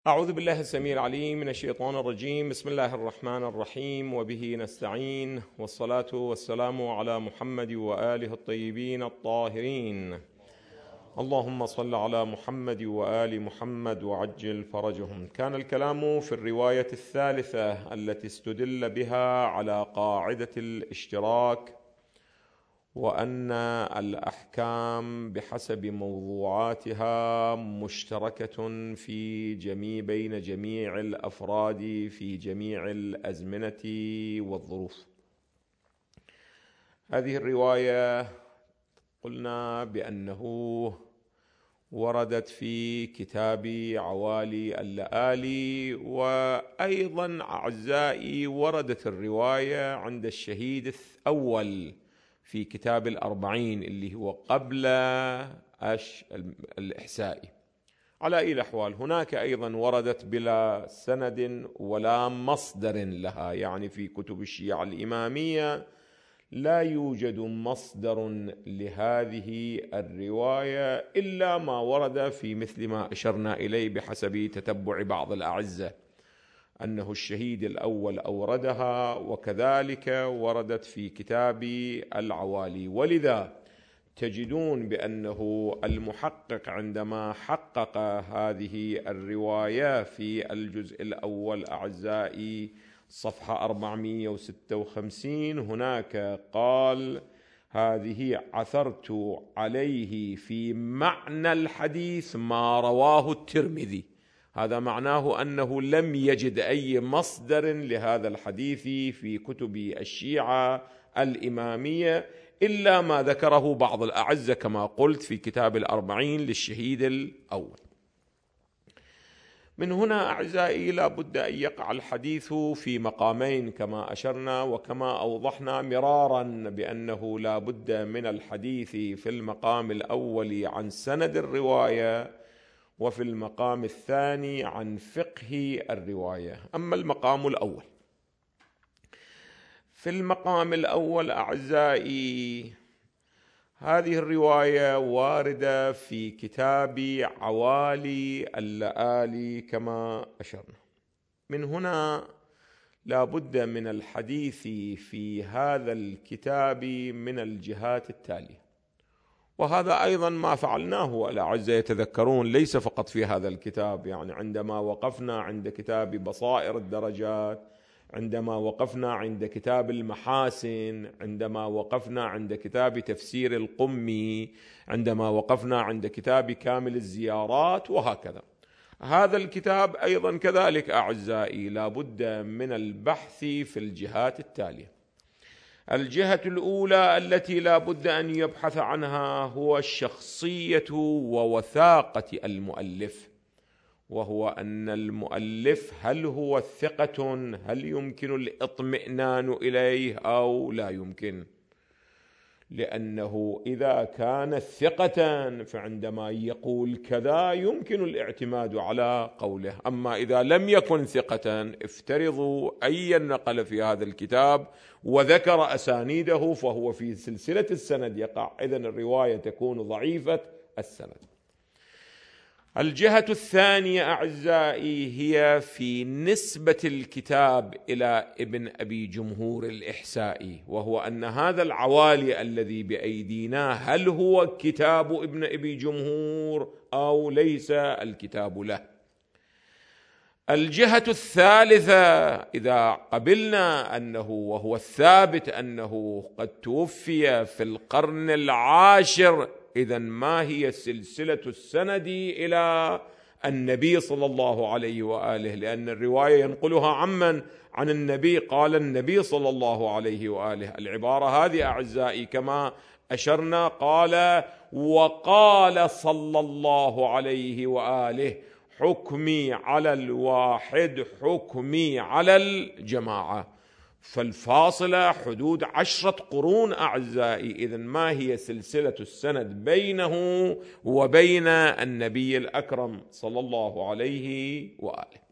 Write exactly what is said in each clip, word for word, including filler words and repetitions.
أعوذ بالله السميع العليم من الشيطان الرجيم. بسم الله الرحمن الرحيم، وبه نستعين، والصلاة والسلام على محمد وآله الطيبين الطاهرين. اللهم صل على محمد وآل محمد وعجل فرجهم. كان الكلام في الرواية الثالثة التي استدل بها على قاعدة الاشتراك، وأن الأحكام بحسب موضوعاتها مشتركة في جميع بين جميع الأفراد في جميع الأزمنة والظروف. هذه الرواية قلنا بأنه وردت في كتاب عوالي اللآلي، وأيضا أعزائي وردت الرواية عند الشهيد الأول في كتاب الأربعين اللي هو قبل أش الإحسائي. على أي الأحوال هناك أيضا وردت بلا سند ولا مصدر لها، يعني في كتب الشيعة الإمامية لا يوجد مصدر لهذه الرواية إلا ما ورد في مثل ما أشرنا إليه بحسب تتبع بعض الأعزة، أنه الشهيد الأول أوردها، وكذلك وردت في كتاب العوالي. ولذا تجدون بأنه المحقق عندما حقق هذه الرواية في الجزء الأول أعزائي صفحة أربعمئة وستة وخمسين هناك قال: هذه عثرت عليه في معنى الحديث ما رواه الترمذي. هذا معناه أنه لم يجد أي مصدر لهذا الحديث في كتب الشيعة الإمامية إلا ما ذكره بعض الأعزة كما قلت في كتاب الأربعين للشهيد الأول. من هنا أعزائي لا بد أن يقع الحديث في مقامين كما أشرنا وكما أوضحنا مرارا، بأنه لا بد من الحديث في المقام الأول عن سند الرواية، وفي المقام الثاني عن فقه الرواية. أما المقام الأول، في المقام الأول أعزائي هذه الرواية واردة في كتاب عوالي اللآلي كما أشرنا. من هنا لا بد من الحديث في هذا الكتاب من الجهات التالية، وهذا أيضا ما فعلناه الأعزة يتذكرون، ليس فقط في هذا الكتاب. يعني عندما وقفنا عند كتاب بصائر الدرجات، عندما وقفنا عند كتاب المحاسن، عندما وقفنا عند كتاب تفسير القمي، عندما وقفنا عند كتاب كامل الزيارات، وهكذا. هذا الكتاب أيضا كذلك أعزائي لا بد من البحث في الجهات التالية. الجهة الأولى التي لا بد أن يبحث عنها هو الشخصية ووثاقة المؤلف، وهو أن المؤلف هل هو ثقة، هل يمكن الاطمئنان إليه أو لا يمكن. لأنه إذا كان ثقة فعندما يقول كذا يمكن الاعتماد على قوله، أما إذا لم يكن ثقة افترضوا أي نقل في هذا الكتاب وذكر أسانيده فهو في سلسلة السند يقع، إذن الرواية تكون ضعيفة السند. الجهة الثانية أعزائي هي في نسبة الكتاب إلى ابن أبي جمهور الإحسائي، وهو أن هذا العوالي الذي بأيدينا هل هو كتاب ابن أبي جمهور أو ليس الكتاب له. الجهة الثالثة إذا قبلنا أنه وهو الثابت أنه قد توفي في القرن العاشر، إذن ما هي سلسلة السند إلى النبي صلى الله عليه وآله، لأن الرواية ينقلها عمن عن النبي، قال النبي صلى الله عليه وآله. العبارة هذه أعزائي كما أشرنا قال وقال صلى الله عليه وآله حكمي على الواحد حكمي على الجماعة، فالفاصلة حدود عشرة قرون أعزائي. إذن ما هي سلسلة السند بينه وبين النبي الأكرم صلى الله عليه وآله؟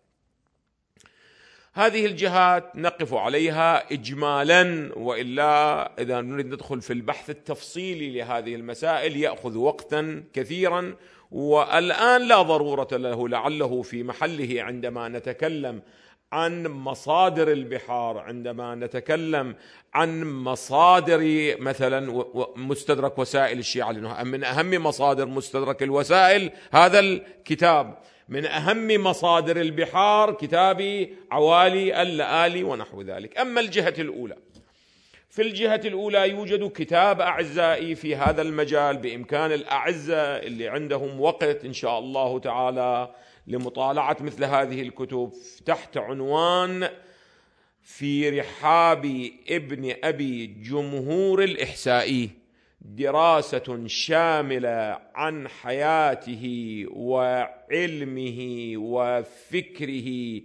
هذه الجهات نقف عليها إجمالا، وإلا إذا نريد ندخل في البحث التفصيلي لهذه المسائل يأخذ وقتا كثيرا، والآن لا ضرورة له، لعله في محله عندما نتكلم عن مصادر البحار، عندما نتكلم عن مصادر مثلا مستدرك وسائل الشيعة، لأنه من أهم مصادر مستدرك الوسائل هذا الكتاب، من أهم مصادر البحار كتاب عوالي اللآلي ونحو ذلك. أما الجهة الأولى، في الجهة الأولى يوجد كتاب أعزائي في هذا المجال، بإمكان الأعزة اللي عندهم وقت إن شاء الله تعالى لمطالعة مثل هذه الكتب تحت عنوان في رحاب ابن أبي جمهور الإحسائي، دراسة شاملة عن حياته وعلمه وفكره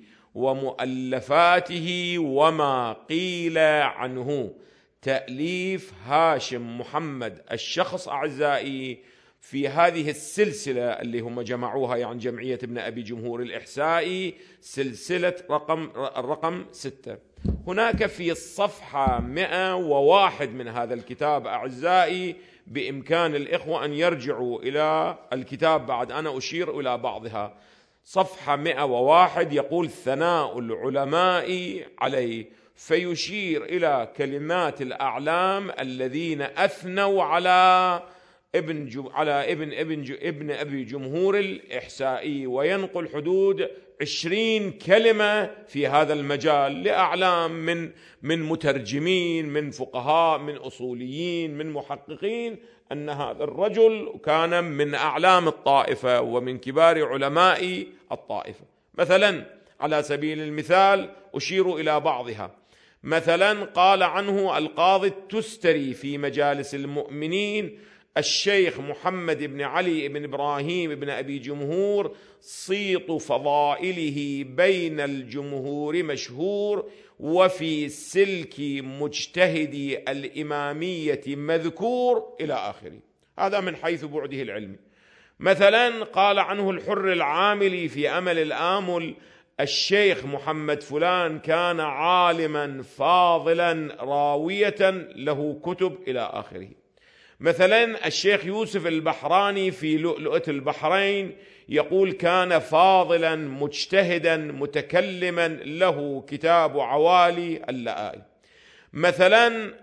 ومؤلفاته وما قيل عنه، تأليف هاشم محمد الشخص أعزائي في هذه السلسلة اللي هم جمعوها، يعني جمعية ابن أبي جمهور الإحسائي، سلسلة رقم الرقم ستة. هناك في الصفحة مئة وواحد من هذا الكتاب أعزائي، بإمكان الإخوة أن يرجعوا إلى الكتاب بعد، أنا أشير إلى بعضها. صفحة مئة وواحد يقول ثناء العلماء عليه، فيشير إلى كلمات الأعلام الذين أثنوا على ابن جو على ابن ابن جو ابن أبي جمهور الإحسائي، وينقل حدود عشرين كلمة في هذا المجال لأعلام من من مترجمين، من فقهاء، من أصوليين، من محققين، أن هذا الرجل كان من أعلام الطائفة ومن كبار علماء الطائفة. مثلا على سبيل المثال أشير إلى بعضها. مثلا قال عنه القاضي التستري في مجالس المؤمنين: الشيخ محمد بن علي بن إبراهيم بن أبي جمهور صيت فضائله بين الجمهور مشهور، وفي سلك مجتهدي الإمامية مذكور، إلى آخره. هذا من حيث بعده العلمي. مثلا قال عنه الحر العاملي في أمل الآمل: الشيخ محمد فلان كان عالما فاضلا راوية له كتب، إلى آخره. مثلا الشيخ يوسف البحراني في لؤلؤة البحرين يقول: كان فاضلا مجتهدا متكلما له كتاب عوالي اللآلي. مثلا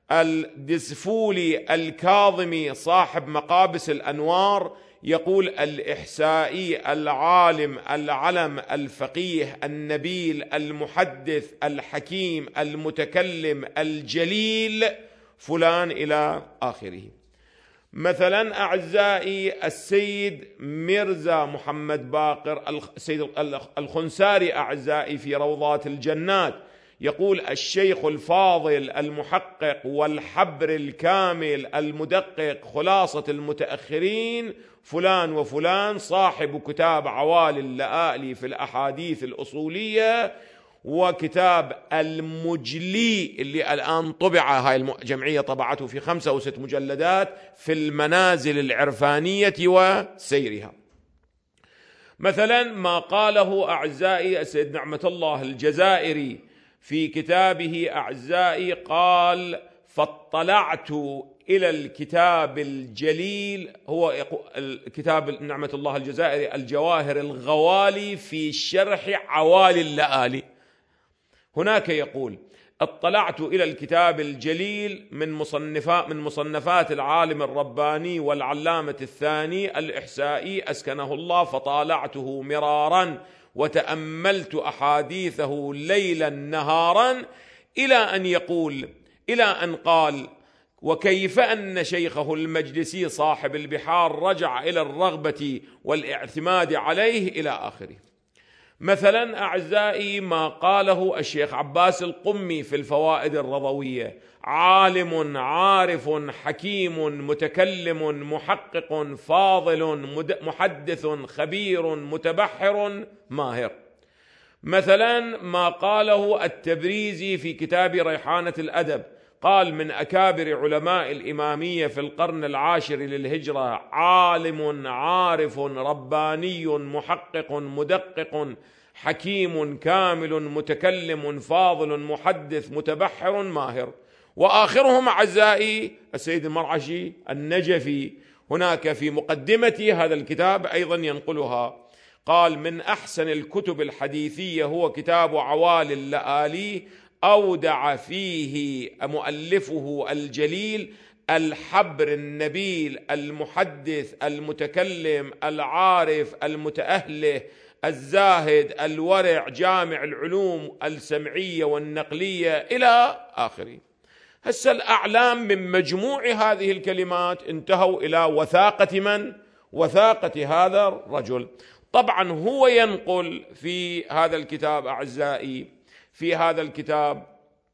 الدسفولي الكاظمي صاحب مقابس الأنوار يقول: الإحسائي العالم العلم الفقيه النبيل المحدث الحكيم المتكلم الجليل فلان، إلى آخره. مثلا أعزائي السيد ميرزا محمد باقر السيد الخنساري أعزائي في روضات الجنات يقول: الشيخ الفاضل المحقق والحبر الكامل المدقق خلاصة المتأخرين فلان وفلان، صاحب كتاب عوالي اللآلي في الأحاديث الأصولية، وكتاب المجلي اللي الآن طبع، هاي الجمعية طبعته في خمسة أو ست مجلدات، في المنازل العرفانية وسيرها. مثلا ما قاله أعزائي السيد نعمة الله الجزائري في كتابه أعزائي، قال: فاطلعت إلى الكتاب الجليل، هو الكتاب نعمة الله الجزائري الجواهر الغوالي في شرح عوالي اللآلي. هناك يقول: اطلعت إلى الكتاب الجليل من مصنفات من مصنفات العالم الرباني والعلامة الثاني الإحسائي أسكنه الله، فطالعته مرارا وتأملت أحاديثه ليلا نهارا، إلى أن يقول إلى أن قال: وكيف أن شيخه المجلسي صاحب البحار رجع إلى الرغبة والاعتماد عليه، إلى آخره. مثلا أعزائي ما قاله الشيخ عباس القمي في الفوائد الرضوية: عالم عارف حكيم متكلم محقق فاضل محدث خبير متبحر ماهر. مثلا ما قاله التبريزي في كتاب ريحانة الأدب، قال: من أكابر علماء الإمامية في القرن العاشر للهجرة، عالم عارف رباني محقق مدقق حكيم كامل متكلم فاضل محدث متبحر ماهر. وآخرهم أعزائي السيد المرعشي النجفي، هناك في مقدمة هذا الكتاب أيضا ينقلها، قال: من أحسن الكتب الحديثية هو كتاب عوالي اللآلي، أودع فيه مؤلفه الجليل الحبر النبيل المحدث المتكلم العارف المتأهله الزاهد الورع جامع العلوم السمعية والنقلية إلى آخره. هسه الأعلام من مجموع هذه الكلمات انتهوا إلى وثاقة من؟ وثاقة هذا الرجل. طبعا هو ينقل في هذا الكتاب أعزائي، في هذا الكتاب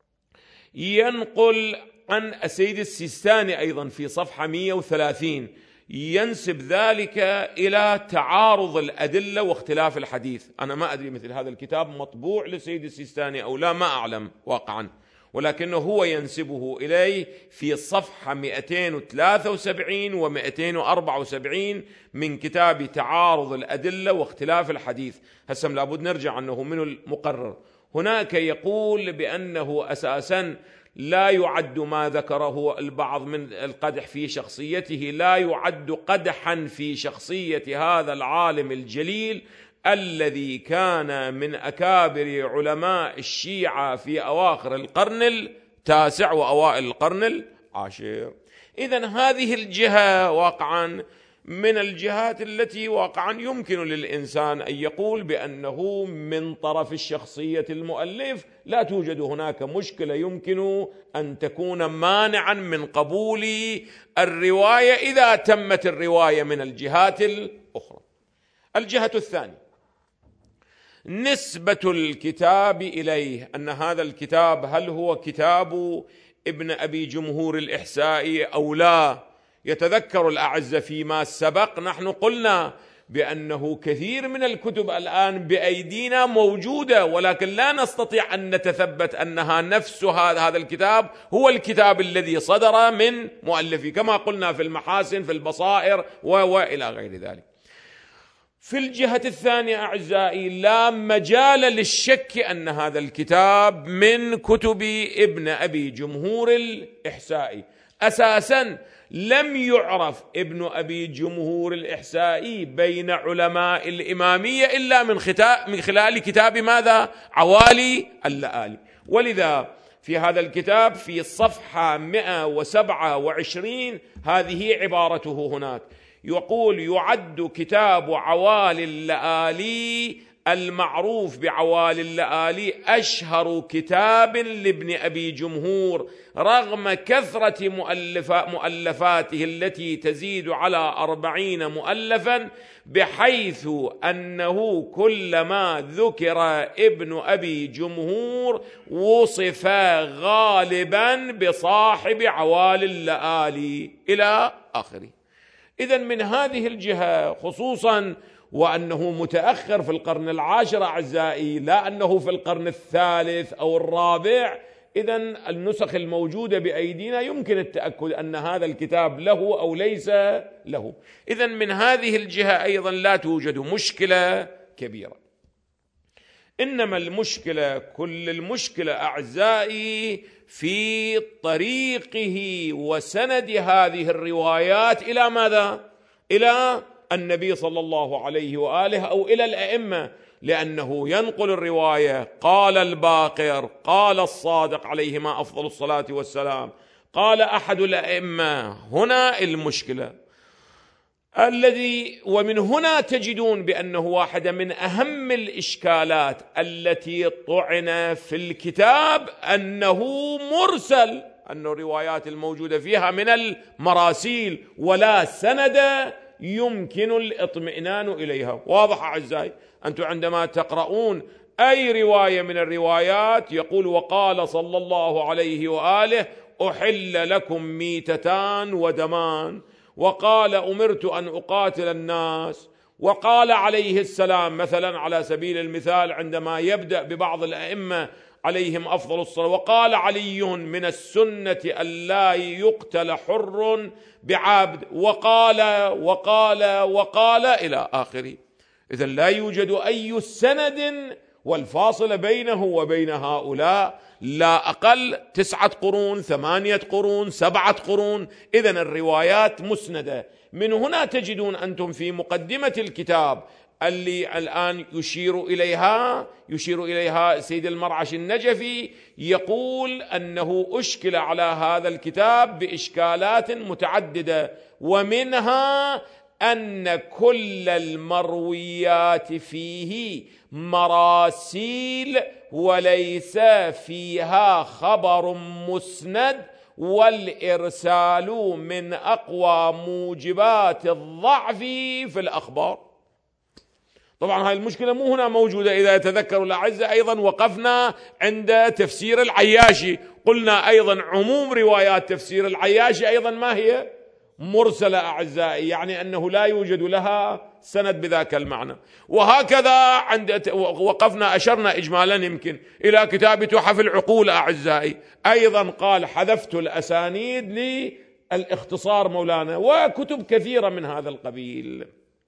ينقل عن السيد السيستاني أيضا في صفحة مئة وثلاثين، ينسب ذلك إلى تعارض الأدلة واختلاف الحديث. أنا ما أدري مثل هذا الكتاب مطبوع للسيد السيستاني أو لا، ما أعلم واقعا، ولكنه هو ينسبه إليه في صفحة مئتين وثلاثة وسبعين ومئتين وأربعة وسبعين من كتاب تعارض الأدلة واختلاف الحديث. هسم لابد نرجع أنه من المقرر هناك يقول بأنه أساسا لا يعد ما ذكره البعض من القدح في شخصيته، لا يعد قدحا في شخصية هذا العالم الجليل الذي كان من أكابر علماء الشيعة في أواخر القرن التاسع وأوائل القرن العاشر. إذن هذه الجهة واقعا من الجهات التي واقعا يمكن للإنسان أن يقول بأنه من طرف الشخصية المؤلف لا توجد هناك مشكلة يمكن أن تكون مانعا من قبول الرواية إذا تمت الرواية من الجهات الأخرى. الجهة الثانية نسبة الكتاب إليه، أن هذا الكتاب هل هو كتاب ابن أبي جمهور الإحسائي أو لا. يتذكر الأعزة فيما سبق نحن قلنا بأنه كثير من الكتب الآن بأيدينا موجودة، ولكن لا نستطيع أن نتثبت أنها نفس هذا الكتاب هو الكتاب الذي صدر من مؤلفه، كما قلنا في المحاسن في البصائر وإلى غير ذلك. في الجهة الثانية أعزائي لا مجال للشك أن هذا الكتاب من كتب ابن أبي جمهور الإحسائي. أساسا لم يعرف ابن أبي جمهور الإحسائي بين علماء الإمامية إلا من, من خلال كتاب ماذا؟ عوالي اللآلي. ولذا في هذا الكتاب في صفحة مئة وسبعة وعشرين هذه عبارته هناك، يقول: يعد كتاب عوالي اللآلي المعروف بعوالي اللآلي أشهر كتاب لابن أبي جمهور رغم كثرة مؤلفاته التي تزيد على أربعين مؤلفا، بحيث أنه كلما ذكر ابن أبي جمهور وصف غالبا بصاحب عوالي اللآلي إلى آخره. إذن من هذه الجهة خصوصا وأنه متأخر في القرن العاشر أعزائي، لا أنه في القرن الثالث أو الرابع، إذن النسخ الموجودة بأيدينا يمكن التأكد أن هذا الكتاب له أو ليس له. إذن من هذه الجهة أيضا لا توجد مشكلة كبيرة، إنما المشكلة كل المشكلة أعزائي في طريقه وسند هذه الروايات إلى ماذا؟ إلى النبي صلى الله عليه وآله أو إلى الأئمة، لأنه ينقل الرواية قال الباقر قال الصادق عليهما أفضل الصلاة والسلام قال أحد الأئمة. هنا المشكلة الذي ومن هنا تجدون بأنه واحدة من أهم الإشكالات التي طعن في الكتاب أنه مرسل، أن الروايات الموجودة فيها من المراسيل ولا سند يمكن الاطمئنان إليها. واضح أعزائي؟ أنتم عندما تقرؤون أي رواية من الروايات يقول وقال صلى الله عليه وآله أحل لكم ميتتان ودمان، وقال أمرت أن أقاتل الناس، وقال عليه السلام مثلا على سبيل المثال عندما يبدأ ببعض الأئمة عليهم أفضل الصلاة، وقال علي من السنة أن لا يقتل حر بعبد، وقال وقال وقال إلى آخره. إذن لا يوجد أي سند والفاصلة بينه وبين هؤلاء لا أقل تسعة قرون، ثمانية قرون، سبعة قرون. إذن الروايات مسندة. من هنا تجدون أنتم في مقدمة الكتاب اللي الآن يشير إليها يشير إليها سيد المرعش النجفي، يقول أنه أشكل على هذا الكتاب بإشكالات متعددة، ومنها أن كل المرويات فيه مراسيل وليس فيها خبر مسند، والإرسال من أقوى موجبات الضعف في الأخبار. طبعا هاي المشكلة مو هنا موجودة. إذا يتذكروا الأعزة أيضا وقفنا عند تفسير العياشي، قلنا أيضا عموم روايات تفسير العياشي أيضا ما هي مرسلة أعزائي، يعني أنه لا يوجد لها سند بذاك المعنى. وهكذا عند وقفنا أشرنا إجمالا يمكن إلى كتاب تحف العقول أعزائي، أيضا قال حذفت الأسانيد للاختصار مولانا، وكتب كثيرة من هذا القبيل.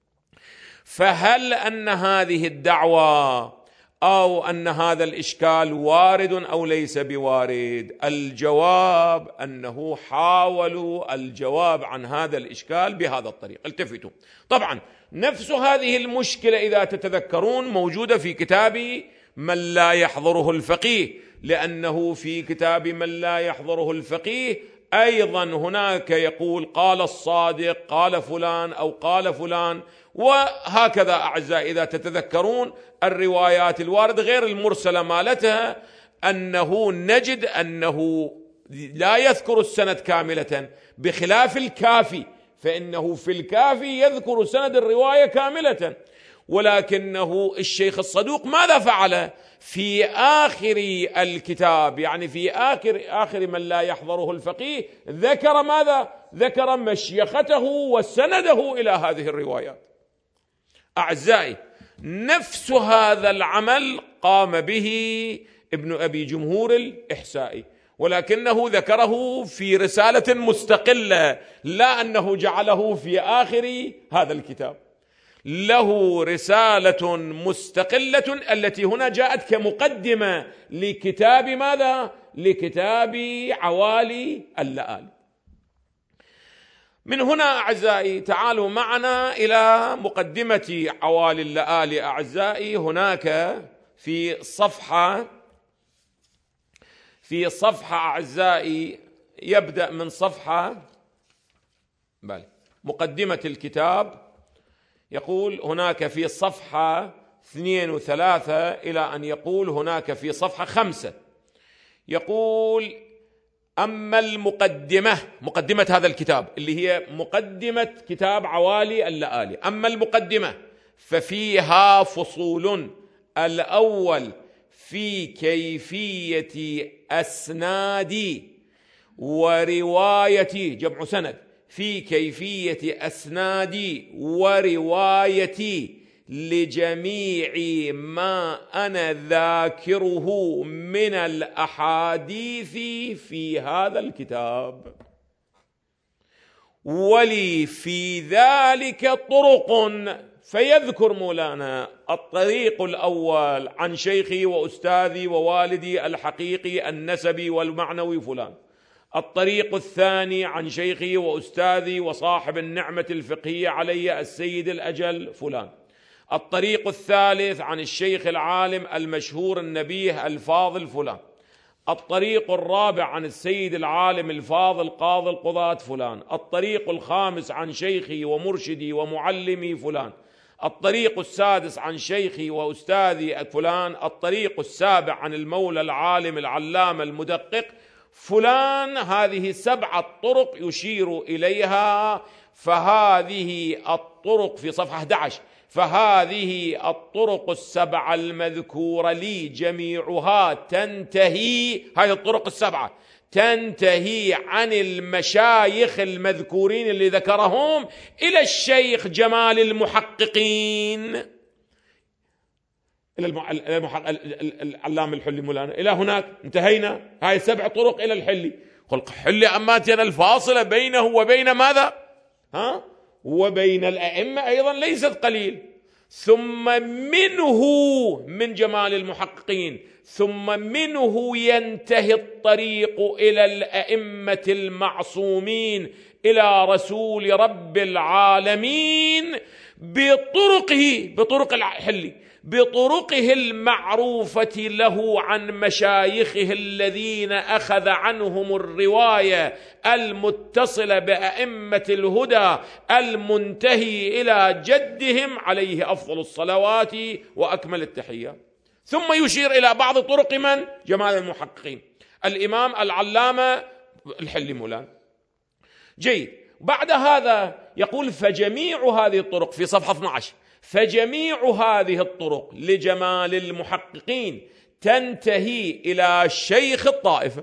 فهل أن هذه الدعوة أو أن هذا الإشكال وارد أو ليس بوارد؟ الجواب أنه حاولوا الجواب عن هذا الإشكال بهذا الطريق. التفتوا، طبعا نفس هذه المشكلة إذا تتذكرون موجودة في كتاب من لا يحضره الفقيه، لأنه في كتاب من لا يحضره الفقيه أيضا هناك يقول قال الصادق، قال فلان أو قال فلان، وهكذا أعزائي. إذا تتذكرون الروايات الواردة غير المرسلة مالتها، أنه نجد أنه لا يذكر السند كاملة، بخلاف الكافي، فإنه في الكافي يذكر سند الرواية كاملة. ولكنه الشيخ الصدوق ماذا فعل في آخر الكتاب، يعني في آخر آخر من لا يحضره الفقيه، ذكر ماذا؟ ذكر مشيخته وسنده إلى هذه الروايات. أعزائي، نفس هذا العمل قام به ابن أبي جمهور الإحسائي، ولكنه ذكره في رسالة مستقلة، لا أنه جعله في آخر هذا الكتاب. له رسالة مستقلة التي هنا جاءت كمقدمة لكتاب ماذا؟ لكتاب عوالي اللآلي. من هنا أعزائي تعالوا معنا إلى مقدمة عوالي اللآلي. أعزائي، هناك في صفحة في صفحة أعزائي يبدأ من صفحة بل مقدمة الكتاب، يقول هناك في صفحة اثنين وثلاثة إلى أن يقول هناك في صفحة خمسة، يقول أما المقدمة، مقدمة هذا الكتاب اللي هي مقدمة كتاب عوالي اللآلي، أما المقدمة ففيها فصول. الأول في كيفية أسناد ورواية، جمع سند، في كيفية أسناد ورواية لجميع ما أنا ذاكره من الأحاديث في هذا الكتاب، ولي في ذلك طرق. فيذكر مولانا الطريق الأول عن شيخي وأستاذي ووالدي الحقيقي النسبي والمعنوي فلان، الطريق الثاني عن شيخي وأستاذي وصاحب النعمة الفقهية علي السيد الأجل فلان، الطريق الثالث عن الشيخ العالم المشهور النبيه الفاضل فلان، الطريق الرابع عن السيد العالم الفاضل قاضي القضاة فلان، الطريق الخامس عن شيخي ومرشدي ومعلمي فلان، الطريق السادس عن شيخي وأستاذي فلان، الطريق السابع عن المولى العالم العلامة المدقق فلان. هذه سبعة طرق يشير إليها. فهذه الطرق في صفحة أحد عشر، فهذه الطرق السبعة المذكورة لي جميعها تنتهي، هذه الطرق السبعة تنتهي عن المشايخ المذكورين اللي ذكرهم إلى الشيخ جمال المحققين، إلى العلام الحلي مولانا، إلى هناك انتهينا. هاي سبع طرق إلى الحلي. خلق حلي أماتنا الفاصلة بينه وبين ماذا؟ ها؟ وبين الأئمة أيضا ليست قليل. ثم منه من جمال المحققين ثم منه ينتهي الطريق إلى الأئمة المعصومين إلى رسول رب العالمين بطرقه بطرق الحلي بطرقه المعروفة له عن مشايخه الذين أخذ عنهم الرواية المتصلة بأئمة الهدى المنتهي إلى جدهم عليه أفضل الصلوات وأكمل التحيات. ثم يشير إلى بعض طرق من؟ جمال المحققين، الإمام العلامة الحلي مولان. جيد. بعد هذا يقول فجميع هذه الطرق في صفحة اثني عشر فجميع هذه الطرق لجمال المحققين تنتهي إلى شيخ الطائفة.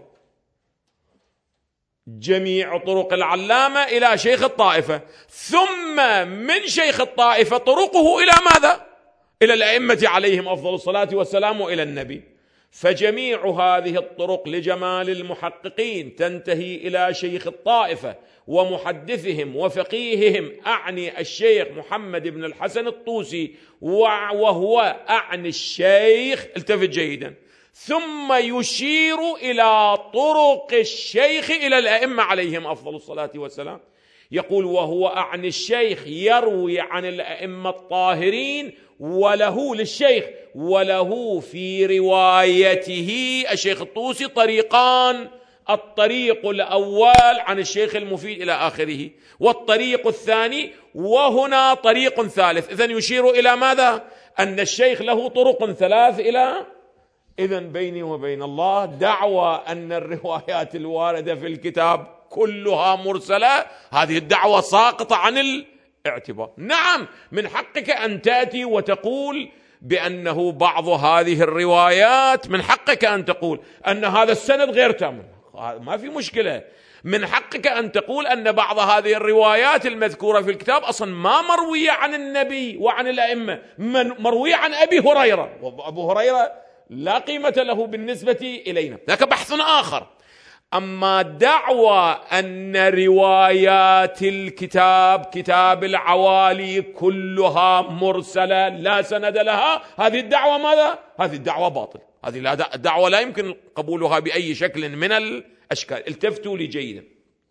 جميع طرق العلامة إلى شيخ الطائفة، ثم من شيخ الطائفة طرقه إلى ماذا؟ إلى الأئمة عليهم أفضل الصلاة والسلام وإلى النبي. فجميع هذه الطرق لجمال المحققين تنتهي إلى شيخ الطائفة ومحدثهم وفقيههم، أعني الشيخ محمد بن الحسن الطوسي، وهو أعني الشيخ، التفت جيدا، ثم يشير إلى طرق الشيخ إلى الأئمة عليهم أفضل الصلاة والسلام. يقول وهو أعني الشيخ يروي عن الأئمة الطاهرين، وله للشيخ وله في روايته الشيخ الطوسي طريقان: الطريق الأول عن الشيخ المفيد إلى آخره، والطريق الثاني، وهنا طريق ثالث. إذن يشير إلى ماذا؟ أن الشيخ له طرق ثلاث إلى إذن بيني وبين الله دعوى أن الروايات الواردة في الكتاب كلها مرسلة، هذه الدعوة ساقطة عن الاعتبار. نعم، من حقك أن تأتي وتقول بأنه بعض هذه الروايات، من حقك أن تقول أن هذا السند غير تام، ما في مشكلة. من حقك أن تقول أن بعض هذه الروايات المذكورة في الكتاب أصلا ما مروية عن النبي وعن الأئمة، من مروية عن أبي هريرة، وأبو هريرة لا قيمة له بالنسبة إلينا، ذاك بحث آخر. أما دعوى أن روايات الكتاب كتاب العوالي كلها مرسلة لا سند لها، هذه الدعوة ماذا؟ هذه الدعوة باطل، هذه الدعوة لا يمكن قبولها بأي شكل من الأشكال. التفتوا لي جيدا.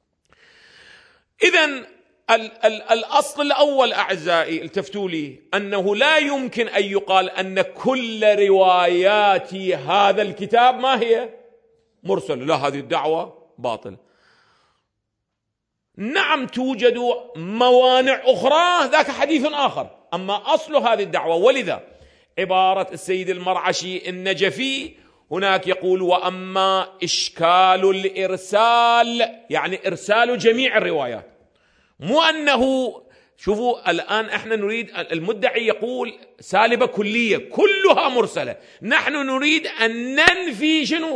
إذن الأصل الأول أعزائي، التفتوا لي، أنه لا يمكن أن يقال أن كل روايات هذا الكتاب ما هي مرسل، لا، هذه الدعوة باطل. نعم توجد موانع أخرى، ذاك حديث آخر، أما أصل هذه الدعوة. ولذا عبارة السيد المرعشي النجفي هناك يقول وأما إشكال الإرسال، يعني إرسال جميع الروايات، مو أنه، شوفوا الآن احنا نريد، المدعي يقول سالبة كلية كلها مرسلة، نحن نريد أن ننفي شنو؟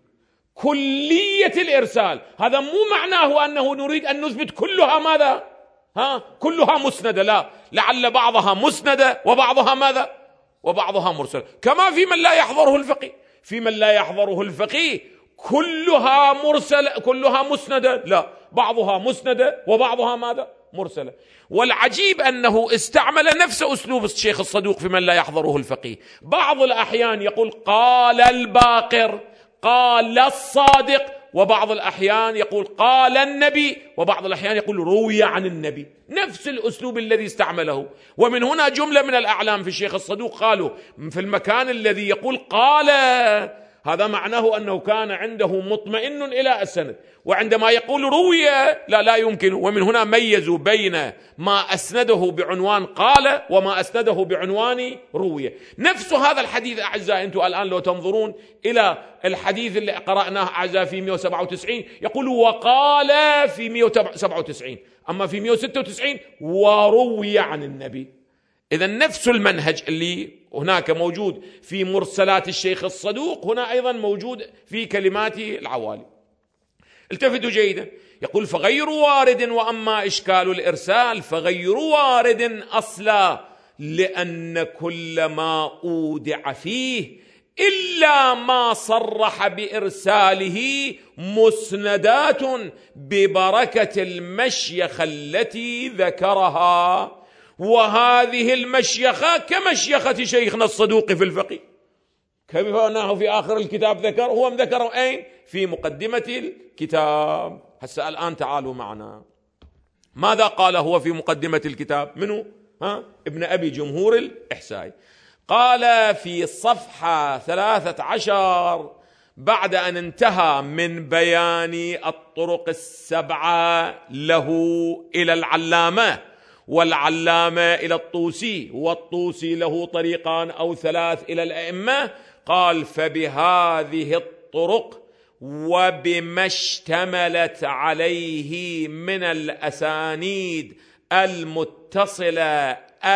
كلية الإرسال. هذا مو معناه أنه نريد أن نثبت كلها ماذا؟ ها؟ كلها مسندة، لا، لعل بعضها مسندة وبعضها ماذا؟ وبعضها مرسل. كما في من لا يحضره الفقيه، في من لا يحضره الفقيه كلها مرسلة كلها مسندة، لا، بعضها مسندة وبعضها ماذا؟ مرسلة. والعجيب أنه استعمل نفس أسلوب الشيخ الصدوق في من لا يحضره الفقيه. بعض الأحيان يقول قال الباقر، قال الصادق، وبعض الأحيان يقول قال النبي، وبعض الأحيان يقول روي عن النبي، نفس الأسلوب الذي استعمله. ومن هنا جملة من الأعلام في الشيخ الصدوق قالوا في المكان الذي يقول قال، هذا معناه أنه كان عنده مطمئن إلى السند، وعندما يقول روي لا لا يمكن. ومن هنا ميزوا بين ما أسنده بعنوان قال وما أسنده بعنوان روي. نفس هذا الحديث أعزائي، أنتم الآن لو تنظرون إلى الحديث اللي قرأناه أعزائي في مئة وسبعة وتسعين يقول وقال في مئة وسبعة وتسعين، أما في مئة وستة وتسعين وروي عن النبي. إذن نفس المنهج اللي هناك موجود في مرسلات الشيخ الصدوق هنا أيضا موجود في كلمات العوالي. التفتوا جيدا، يقول فغير وارد وأما إشكال الإرسال فغير وارد أصلا، لأن كل ما أودع فيه إلا ما صرح بإرساله مسندات ببركة المشيخة التي ذكرها. وهذه المشيخة كمشيخة شيخنا الصدوق في الفقه، كيف أنه في آخر الكتاب ذكر، هو ذكره أين؟ في مقدمة الكتاب. هسه الآن تعالوا معنا، ماذا قال هو في مقدمة الكتاب؟ منو؟ ها؟ ابن أبي جمهور الإحسائي. قال في صفحة ثلاثة عشر بعد أن انتهى من بيان الطرق السبعة له إلى العلامة، والعلامة إلى الطوسي، والطوسي له طريقان أو ثلاث إلى الأئمة، قال فبهذه الطرق وبما اشتملت عليه من الأسانيد المتصلة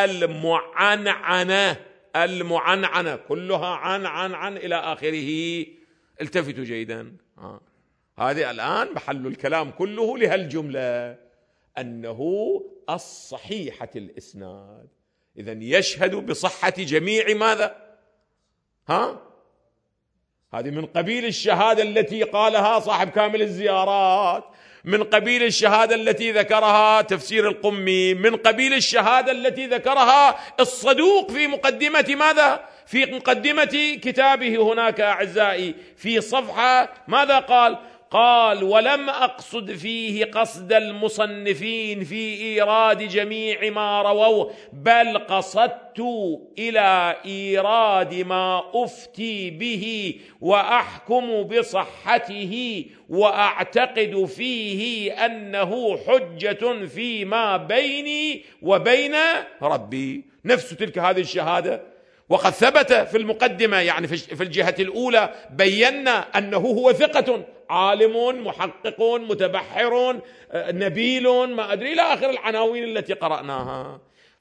المعنعنة المعنعنة كلها عن عن عن إلى آخره. التفتوا جيدا، آه. هذه الآن محل الكلام كله لهالجملة، أنه الصحيحة الإسناد، إذن يشهد بصحة جميع ماذا؟ ها؟ هذه من قبيل الشهادة التي قالها صاحب كامل الزيارات، من قبيل الشهادة التي ذكرها تفسير القمي، من قبيل الشهادة التي ذكرها الصدوق في مقدمة ماذا؟ في مقدمة كتابه هناك أعزائي في صفحة ماذا قال؟ قال ولم أقصد فيه قصد المصنفين في إيراد جميع ما رووا، بل قصدت إلى إيراد ما أفتي به وأحكم بصحته وأعتقد فيه أنه حجة فيما بيني وبين ربي. نفس تلك هذه الشهادة، وقد ثبت في المقدمة يعني في الجهة الأولى بينا أنه هو ثقة عالم محقق متبحر نبيل ما أدري إلى آخر العناوين التي قرأناها.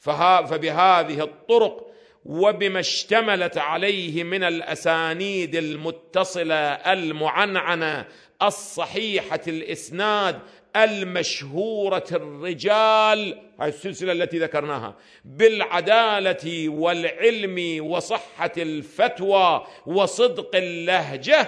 فبهذه الطرق وبما اشتملت عليه من الأسانيد المتصلة المعنعنة الصحيحة الإسناد المشهورة الرجال، هذه السلسلة التي ذكرناها، بالعدالة والعلم وصحة الفتوى وصدق اللهجة،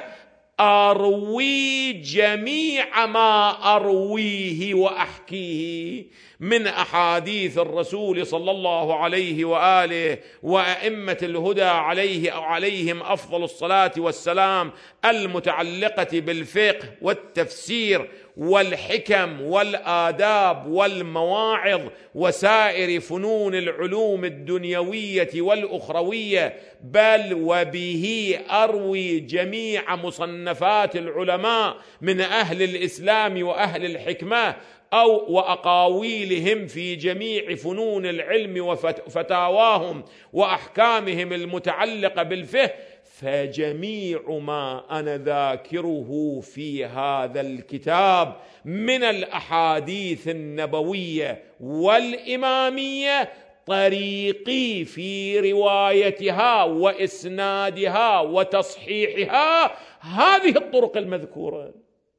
أروي جميع ما أرويه وأحكيه من أحاديث الرسول صلى الله عليه وآله وأئمة الهدى عليه أو عليهم أفضل الصلاة والسلام، المتعلقة بالفقه والتفسير والحكم والآداب والمواعظ وسائر فنون العلوم الدنيوية والأخروية، بل وبه أروي جميع مصنفات العلماء من أهل الإسلام وأهل الحكمة أو وأقاويلهم في جميع فنون العلم وفتاواهم وأحكامهم المتعلقة بالفقه. فجميع ما أنا ذاكره في هذا الكتاب من الأحاديث النبوية والإمامية طريقي في روايتها وإسنادها وتصحيحها هذه الطرق المذكورة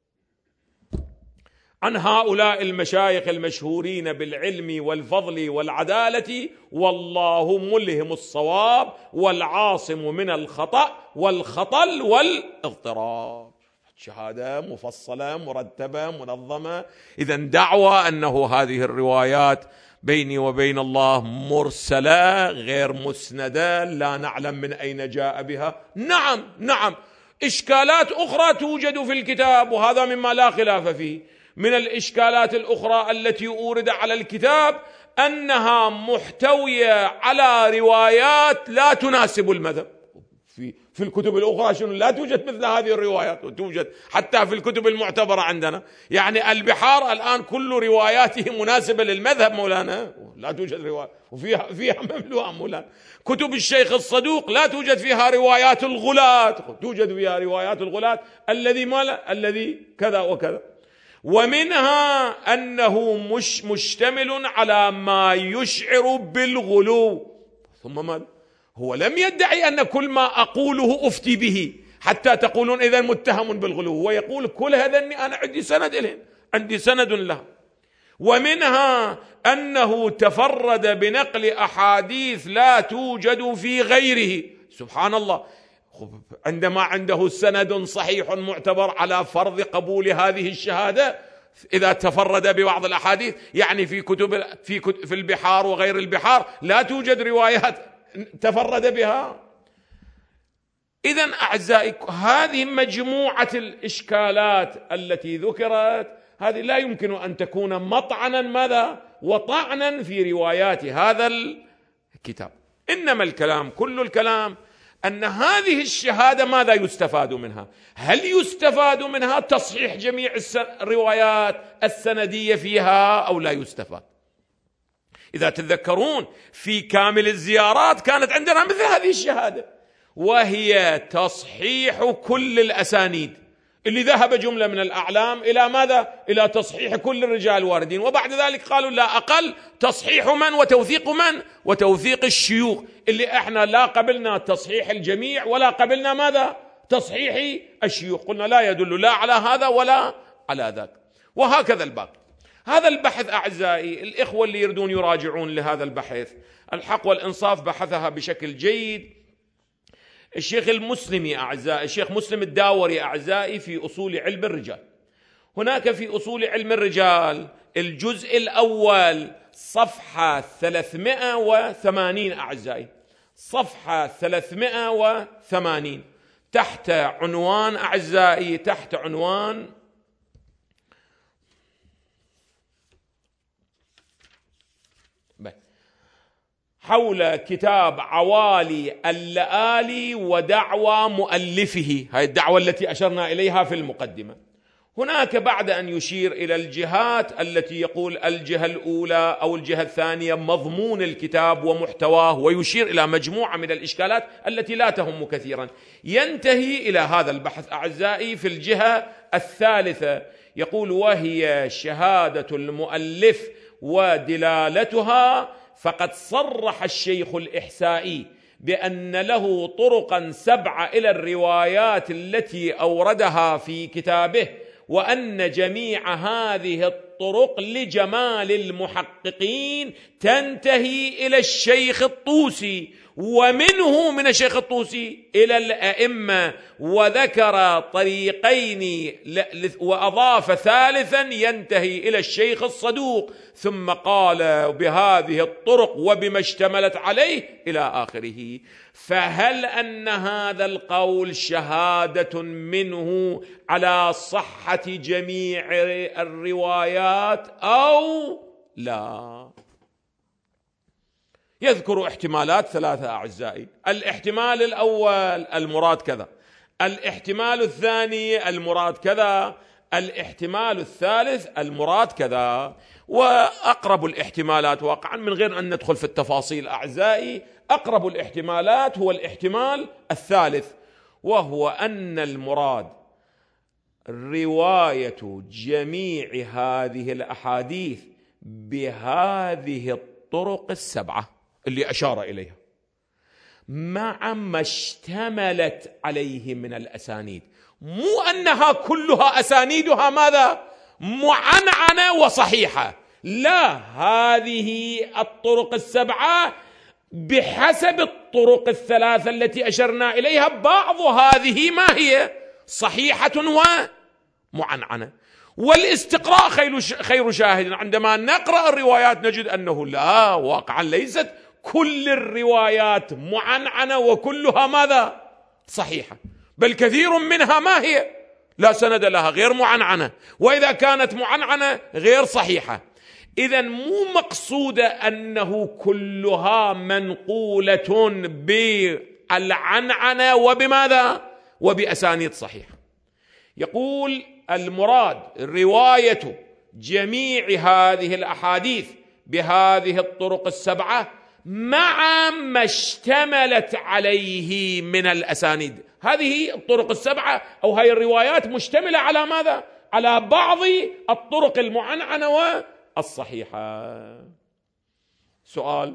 عن هؤلاء المشايخ المشهورين بالعلم والفضل والعدالة، والله ملهم الصواب والعاصم من الخطأ والخطل والاضطراب. شهادة مفصلة مرتبة منظمة. إذن دعوى أنه هذه الروايات بيني وبين الله مرسلة غير مسندة لا نعلم من أين جاء بها، نعم نعم إشكالات أخرى توجد في الكتاب وهذا مما لا خلاف فيه. من الإشكالات الأخرى التي أورد على الكتاب أنها محتوية على روايات لا تناسب المذهب. في في الكتب الأخرى شنو لا توجد مثل هذه الروايات، وتوجد حتى في الكتب المعتبرة عندنا. يعني البحار الآن كل رواياته مناسبة للمذهب مولانا، لا توجد رواية وفيها فيها مملوءة مولانا. كتب الشيخ الصدوق لا توجد فيها روايات الغلاة، توجد فيها روايات الغلاة الذي ما الذي كذا وكذا. ومنها أنه مش مشتمل على ما يشعر بالغلو. ثم ماذا؟ هو لم يدعي أن كل ما أقوله أفتي به حتى تقولون إذا متهم بالغلو، هو يقول كل هذا أنا عندي سند إليه، عندي سند له. ومنها أنه تفرد بنقل أحاديث لا توجد في غيره. سبحان الله، عندما عنده سند صحيح معتبر على فرض قبول هذه الشهادة إذا تفرد ببعض الأحاديث، يعني في كتب في كتب في البحار وغير البحار لا توجد روايات تفرد بها. إذن أعزائي، هذه مجموعة الإشكالات التي ذكرت، هذه لا يمكن أن تكون مطعنا ماذا وطعنا في روايات هذا الكتاب. إنما الكلام، كل الكلام، أن هذه الشهادة ماذا يستفاد منها؟ هل يستفاد منها تصحيح جميع الروايات السندية فيها أو لا يستفاد؟ إذا تتذكرون في كامل الزيارات كانت عندنا مثل هذه الشهادة، وهي تصحيح كل الأسانيد، اللي ذهب جملة من الأعلام إلى ماذا؟ إلى تصحيح كل الرجال الواردين، وبعد ذلك قالوا لا أقل تصحيح من وتوثيق من وتوثيق الشيوخ، اللي احنا لا قبلنا تصحيح الجميع ولا قبلنا ماذا؟ تصحيح الشيوخ. قلنا لا يدل لا على هذا ولا على ذاك، وهكذا الباقي. هذا البحث أعزائي، الإخوة اللي يردون يراجعون لهذا البحث، الحق والإنصاف بحثها بشكل جيد الشيخ المسلمي أعزائي، الشيخ مسلم الداوري أعزائي، في أصول علم الرجال. هناك في أصول علم الرجال الجزء الأول صفحة ثلاثمائة وثمانين أعزائي، صفحة ثلاثمائة وثمانين، تحت عنوان أعزائي، تحت عنوان حول كتاب عوالي اللآلي ودعوى مؤلفه، هذه الدعوة التي أشرنا إليها في المقدمة. هناك بعد أن يشير إلى الجهات التي يقول الجهة الأولى أو الجهة الثانية مضمون الكتاب ومحتواه، ويشير إلى مجموعة من الإشكالات التي لا تهم كثيرا، ينتهي إلى هذا البحث أعزائي في الجهة الثالثة، يقول وهي شهادة المؤلف ودلالتها. فقد صرح الشيخ الإحسائي بأن له طرقا سبعة إلى الروايات التي أوردها في كتابه، وأن جميع هذه الطرق لجمال المحققين تنتهي إلى الشيخ الطوسي، ومنه من الشيخ الطوسي إلى الأئمة، وذكر طريقين وأضاف ثالثا ينتهي إلى الشيخ الصدوق، ثم قال بهذه الطرق وبما اشتملت عليه إلى آخره. فهل أن هذا القول شهادة منه على صحة جميع الروايات أو لا؟ يذكر احتمالات ثلاثة أعزائي. الاحتمال الأول المراد كذا، الاحتمال الثاني المراد كذا، الاحتمال الثالث المراد كذا. وأقرب الاحتمالات واقعا من غير أن ندخل في التفاصيل أعزائي، أقرب الاحتمالات هو الاحتمال الثالث، وهو أن المراد رواية جميع هذه الأحاديث بهذه الطرق السبعة اللي أشار إليها، مع ما اشتملت عليه من الأسانيد، مو أنها كلها أسانيدها ماذا؟ معنعنة وصحيحة، لا، هذه الطرق السبعة بحسب الطرق الثلاثة التي أشرنا إليها، بعض هذه ما هي صحيحة ومعنعنة. والاستقراء خير شاهد، عندما نقرأ الروايات نجد أنه لا، واقعا ليست كل الروايات معنعنة وكلها ماذا؟ صحيحة، بل كثير منها ما هي؟ لا سند لها، غير معنعنة، وإذا كانت معنعنة غير صحيحة. إذن مو مقصودة أنه كلها منقولة بالعنعنة وبماذا؟ وبأسانيد صحيحة. يقول المراد رواية جميع هذه الأحاديث بهذه الطرق السبعة مع ما اشتملت عليه من الأسانيد. هذه الطرق السبعة أو هذه الروايات مشتملة على ماذا؟ على بعض الطرق المعنعنة والصحيحة. سؤال: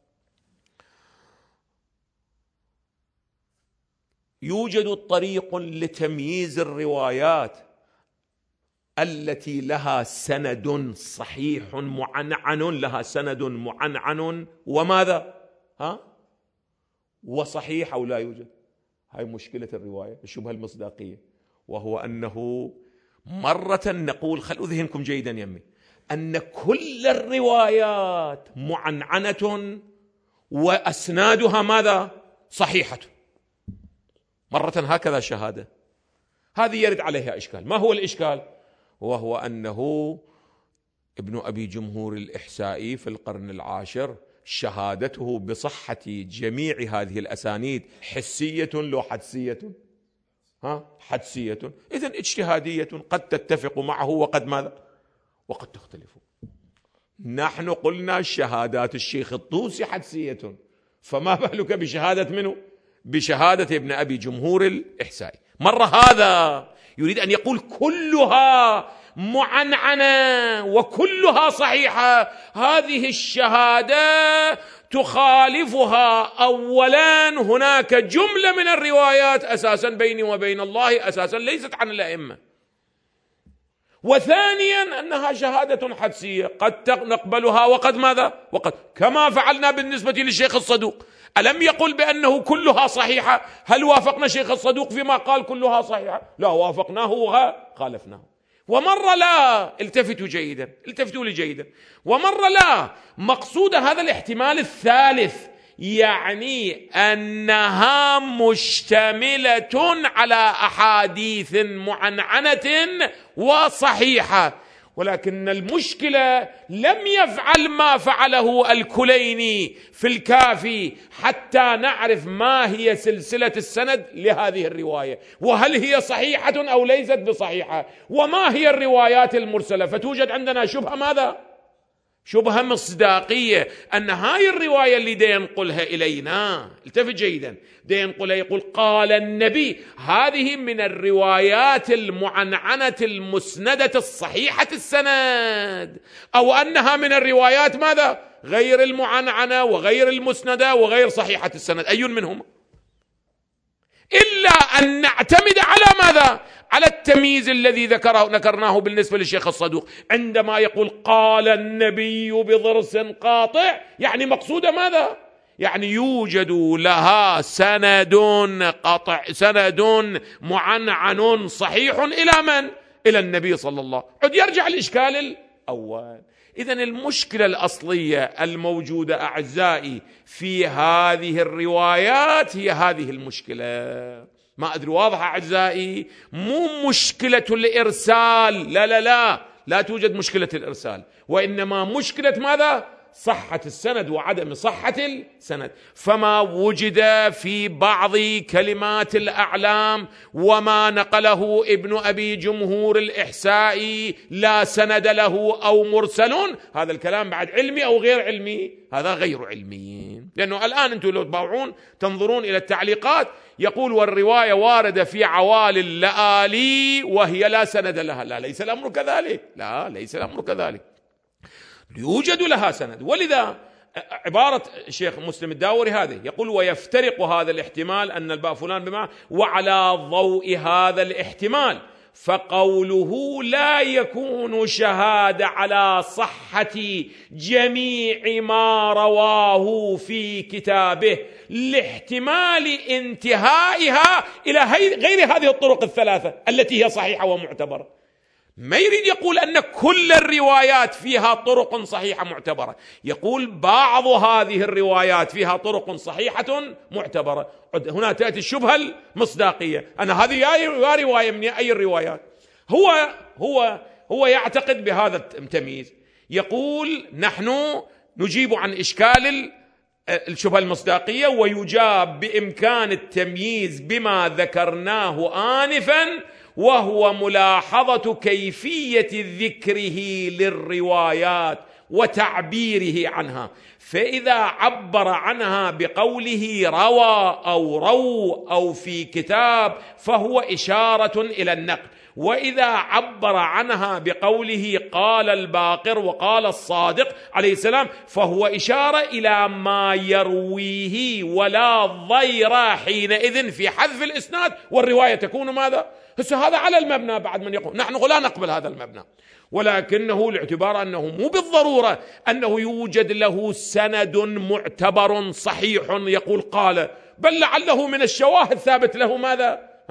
يوجد طريق لتمييز الروايات التي لها سند صحيح معنعن، لها سند معنعن وماذا؟ ها؟ وصحيح، أو لا يوجد؟ هاي مشكلة الرواية، الشبهة المصداقية، وهو أنه مرة نقول، خلوا ذهنكم جيدا يمي، أن كل الروايات معنعنة وأسنادها ماذا؟ صحيحة. مرة هكذا شهادة، هذه يرد عليها إشكال. ما هو الإشكال؟ وهو أنه ابن أبي جمهور الإحسائي في القرن العاشر شهادته بصحة جميع هذه الأسانيد حسية لو حدسية؟ ها حدسية. إذن اجتهادية، قد تتفق معه وقد ماذا؟ وقد تختلف. نحن قلنا شهادات الشيخ الطوسي حدسية، فما بالك بشهادة منه؟ بشهادة ابن أبي جمهور الإحسائي. مرة هذا يريد أن يقول كلها معنعنة وكلها صحيحة. هذه الشهادة تخالفها أولا هناك جملة من الروايات أساسا بيني وبين الله أساسا ليست عن الأئمة، وثانيا أنها شهادة حدسية قد نقبلها وقد ماذا؟ وقد، كما فعلنا بالنسبة للشيخ الصدوق. ألم يقل بأنه كلها صحيحة؟ هل وافقنا الشيخ الصدوق فيما قال كلها صحيحة؟ لا، وافقناه وخالفناه. ومرة لا، التفتوا جيدا، التفتوا لي جيدا، ومرة لا. مقصود هذا الاحتمال الثالث يعني أنها مشتملة على أحاديث معنعنة وصحيحة، ولكن المشكلة لم يفعل ما فعله الكليني في الكافي حتى نعرف ما هي سلسلة السند لهذه الرواية، وهل هي صحيحة أو ليست بصحيحة، وما هي الروايات المرسلة. فتوجد عندنا شبهة ماذا؟ شبهة مصداقية، أن هاي الرواية اللي دي ينقلها إلينا، التفت جيدا، دي ينقلها يقول قال النبي، هذه من الروايات المعنعنة المسندة الصحيحة السند، أو أنها من الروايات ماذا؟ غير المعنعنة وغير المسندة وغير صحيحة السند، أي منهما؟ إلا أن نعتمد على ماذا؟ على التمييز الذي ذكره ذكرناه بالنسبة للشيخ الصدوق عندما يقول قال النبي بضرس قاطع، يعني مقصود ماذا؟ يعني يوجد لها سند قطع، سند معنعن صحيح إلى من؟ إلى النبي صلى الله عليه وسلم. عد يرجع الإشكال الأول. إذن المشكلة الأصلية الموجودة أعزائي في هذه الروايات هي هذه المشكلة. ما أدري واضحة أعزائي؟ مو مشكلة الإرسال، لا لا لا لا توجد مشكلة الإرسال، وإنما مشكلة ماذا؟ صحة السند وعدم صحة السند. فما وجد في بعض كلمات الأعلام وما نقله ابن أبي جمهور الإحسائي لا سند له أو مرسل، هذا الكلام بعد علمي أو غير علمي؟ هذا غير علمي، لأنه الآن أنتم لو تباوعون تنظرون إلى التعليقات يقول والرواية واردة في عوالي اللآلي وهي لا سند لها. لا، ليس الأمر كذلك، لا ليس الأمر كذلك، يوجد لها سند. ولذا عبارة الشيخ مسلم الداوري هذه يقول ويفترق هذا الاحتمال أن الباء فلان بمعنى، وعلى ضوء هذا الاحتمال فقوله لا يكون شهادة على صحة جميع ما رواه في كتابه لاحتمال انتهائها إلى غير هذه الطرق الثلاثة التي هي صحيحة ومعتبرة. ما يريد يقول أن كل الروايات فيها طرق صحيحة معتبرة، يقول بعض هذه الروايات فيها طرق صحيحة معتبرة. هنا تأتي الشبهة المصداقية، أنا هذه يا رواية من أي الروايات؟ هو هو هو يعتقد بهذا التمييز، يقول نحن نجيب عن إشكال الشبهة المصداقية ويجاب بإمكان التمييز بما ذكرناه آنفا، وهو ملاحظة كيفية ذكره للروايات وتعبيره عنها. فإذا عبر عنها بقوله روى أو رو أو في كتاب فهو إشارة إلى النقل، وإذا عبر عنها بقوله قال الباقر وقال الصادق عليه السلام فهو إشارة إلى ما يرويه، ولا ضير حينئذ في حذف الإسناد والرواية تكون ماذا؟ هذا على المبنى. بعد من يقول نحن لا نقبل هذا المبنى، ولكنه الاعتبار أنه مو بالضرورة أنه يوجد له سند معتبر صحيح يقول قال، بل لعله من الشواهد ثابت له ماذا؟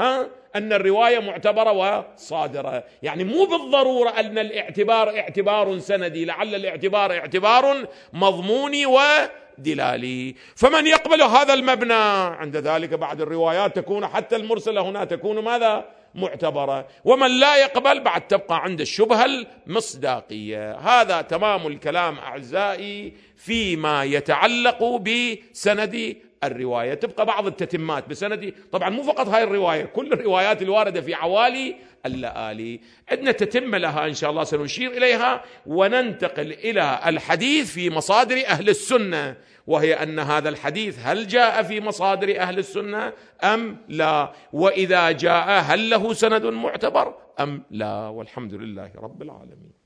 ها أن الرواية معتبرة وصادرة. يعني مو بالضرورة أن الاعتبار اعتبار سندي، لعل الاعتبار اعتبار مضموني ودلالي. فمن يقبل هذا المبنى عند ذلك بعد الروايات تكون حتى المرسلة هنا تكون ماذا؟ معتبرة. ومن لا يقبل بعد تبقى عند الشبهة المصداقية. هذا تمام الكلام أعزائي فيما يتعلق بسند الرواية. تبقى بعض التتمات بسند، طبعا مو فقط هاي الرواية، كل الروايات الواردة في عوالي اللآلي عندنا تتم لها إن شاء الله سنشير إليها، وننتقل إلى الحديث في مصادر أهل السنة، وهي أن هذا الحديث هل جاء في مصادر أهل السنة أم لا، وإذا جاء هل له سند معتبر أم لا. والحمد لله رب العالمين.